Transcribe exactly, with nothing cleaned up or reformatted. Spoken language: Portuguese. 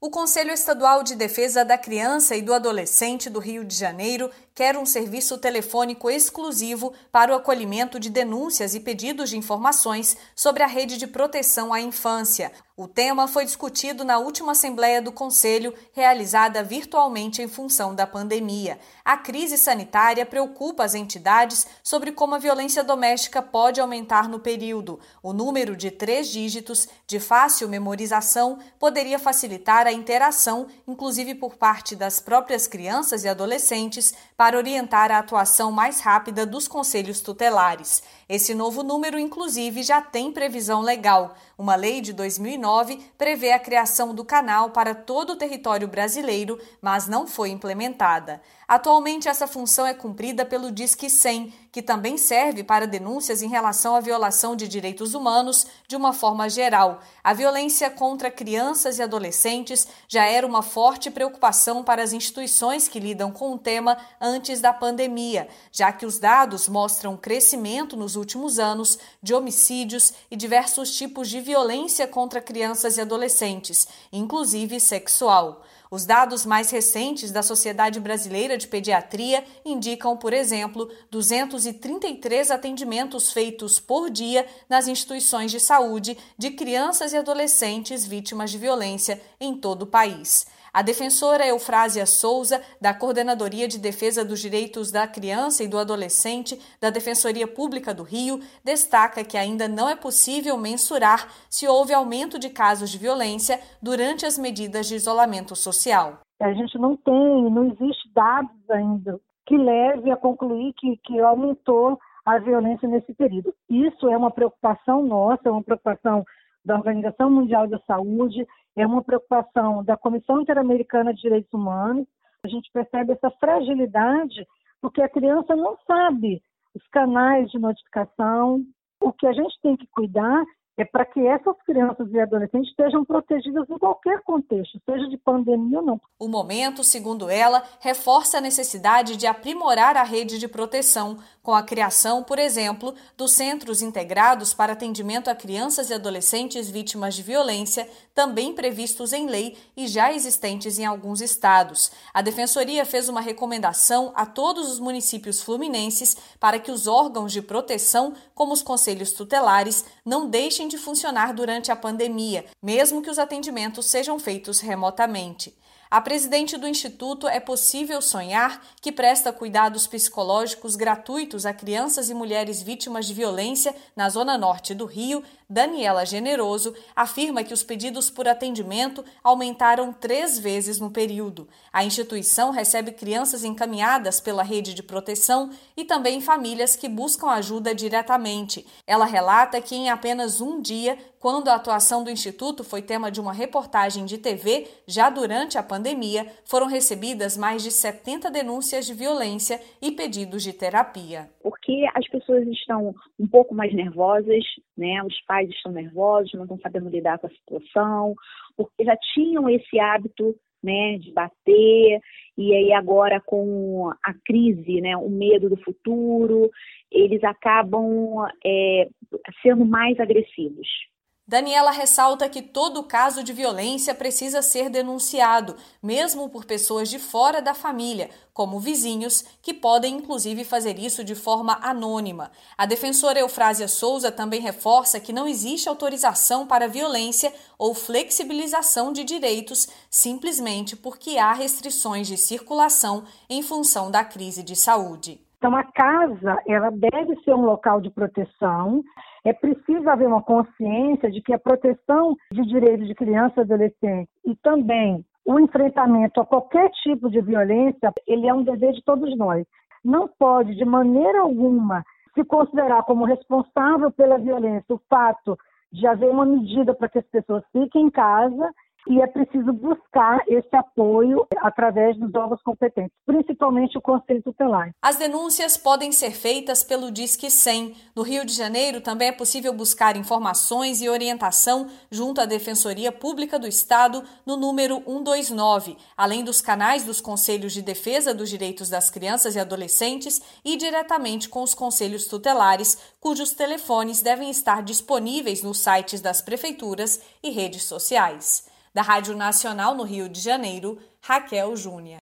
O Conselho Estadual de Defesa da Criança e do Adolescente do Rio de Janeiro quer um serviço telefônico exclusivo para o acolhimento de denúncias e pedidos de informações sobre a rede de proteção à infância. O tema foi discutido na última Assembleia do Conselho, realizada virtualmente em função da pandemia. A crise sanitária preocupa as entidades sobre como a violência doméstica pode aumentar no período. O número de três dígitos, de fácil memorização, poderia facilitar a interação, inclusive por parte das próprias crianças e adolescentes, para orientar a atuação mais rápida dos conselhos tutelares. Esse novo número, inclusive, já tem previsão legal. Uma lei de dois mil e nove prevê a criação do canal para todo o território brasileiro, mas não foi implementada. Atualmente, essa função é cumprida pelo Disque cem, que também serve para denúncias em relação à violação de direitos humanos de uma forma geral. A violência contra crianças e adolescentes já era uma forte preocupação para as instituições que lidam com o tema antes da pandemia, já que os dados mostram crescimento nos últimos anos de homicídios e diversos tipos de violência contra crianças e adolescentes, inclusive sexual. Os dados mais recentes da Sociedade Brasileira de Pediatria indicam, por exemplo, duzentos e trinta e três atendimentos feitos por dia nas instituições de saúde de crianças e adolescentes vítimas de violência em todo o país. A defensora Eufrásia Souza, da Coordenadoria de Defesa dos Direitos da Criança e do Adolescente da Defensoria Pública do Rio, destaca que ainda não é possível mensurar se houve aumento de casos de violência durante as medidas de isolamento social. A gente não tem, não existe dados ainda que leve a concluir que, que aumentou a violência nesse período. Isso é uma preocupação nossa, é uma preocupação da Organização Mundial da Saúde, é uma preocupação da Comissão Interamericana de Direitos Humanos. A gente percebe essa fragilidade porque a criança não sabe os canais de notificação. O que a gente tem que cuidar é para que essas crianças e adolescentes estejam protegidas em qualquer contexto, seja de pandemia ou não. O momento, segundo ela, reforça a necessidade de aprimorar a rede de proteção, com a criação, por exemplo, dos Centros Integrados para Atendimento a Crianças e Adolescentes Vítimas de Violência, também previstos em lei e já existentes em alguns estados. A Defensoria fez uma recomendação a todos os municípios fluminenses para que os órgãos de proteção, como os conselhos tutelares, não deixem de funcionar durante a pandemia, mesmo que os atendimentos sejam feitos remotamente. A presidente do Instituto É Possível Sonhar, que presta cuidados psicológicos gratuitos a crianças e mulheres vítimas de violência na Zona Norte do Rio, Daniela Generoso, afirma que os pedidos por atendimento aumentaram três vezes no período. A instituição recebe crianças encaminhadas pela rede de proteção e também famílias que buscam ajuda diretamente. Ela relata que em apenas um dia, quando a atuação do Instituto foi tema de uma reportagem de T V, já durante a pandemia, foram recebidas mais de setenta denúncias de violência e pedidos de terapia. Porque as pessoas estão um pouco mais nervosas, né? Os pais estão nervosos, não estão sabendo lidar com a situação, porque já tinham esse hábito, né, de bater, e aí agora com a crise, né, o medo do futuro, eles acabam é, sendo mais agressivos. Daniela ressalta que todo caso de violência precisa ser denunciado, mesmo por pessoas de fora da família, como vizinhos, que podem inclusive fazer isso de forma anônima. A defensora Eufrásia Souza também reforça que não existe autorização para violência ou flexibilização de direitos, simplesmente porque há restrições de circulação em função da crise de saúde. Então, a casa, ela deve ser um local de proteção. É preciso haver uma consciência de que a proteção de direitos de criança e adolescente e também o enfrentamento a qualquer tipo de violência, ele é um dever de todos nós. Não pode, de maneira alguma, se considerar como responsável pela violência o fato de haver uma medida para que as pessoas fiquem em casa. E é preciso buscar esse apoio através dos órgãos competentes, principalmente o Conselho Tutelar. As denúncias podem ser feitas pelo Disque cem. No Rio de Janeiro, também é possível buscar informações e orientação junto à Defensoria Pública do Estado no número um dois nove, além dos canais dos Conselhos de Defesa dos Direitos das Crianças e Adolescentes e diretamente com os Conselhos Tutelares, cujos telefones devem estar disponíveis nos sites das prefeituras e redes sociais. Da Rádio Nacional no Rio de Janeiro, Raquel Júnior.